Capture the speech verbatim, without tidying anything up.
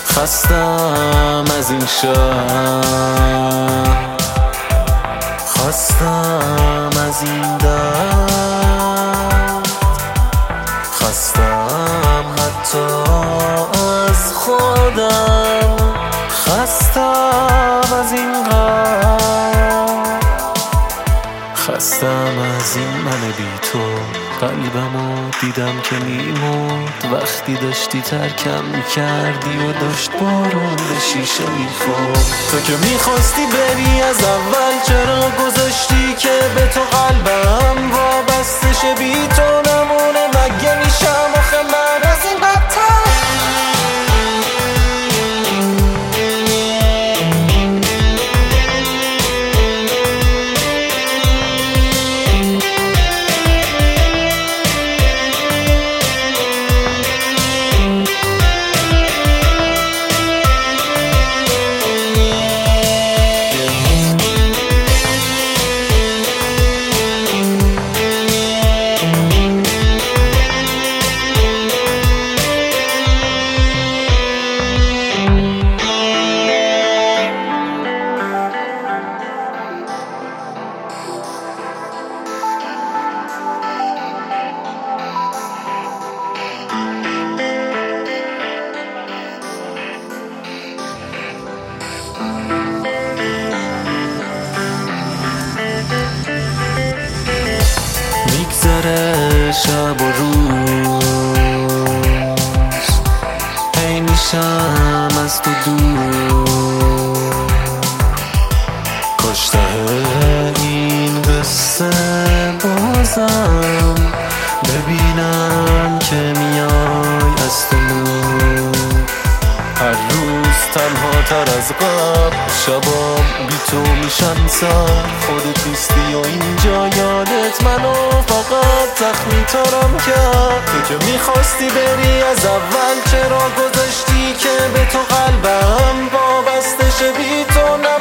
خستم از این شهر، خستم از این درد، خستم حتی از خودم، خستم از این غم، خستم از این من بی تو. قلبمو دیدم که میمرد وقتی داشتی ترکم میکردی و داشت بارون به شیشه میخورد. تو که میخواستی بری از اول، چرا گذاشتی که به تو قلبم وابسته شه؟ بی تو نمونه مگه میشم آخه من از این بدتر؟ میگذره شب و روز، هی میشم از تو دور. کاش ته این قصه بازم ببینم که میای از تو نور. هر روز تنها تر از قبل، شبام بی تو میشن سر. خودت نیستی و اینجا یادت منو فقط زخمی ترم کرد. تو که میخواستی بری از اول، چرا گذاشتی که به تو قلبم وابسته شه؟ بی تو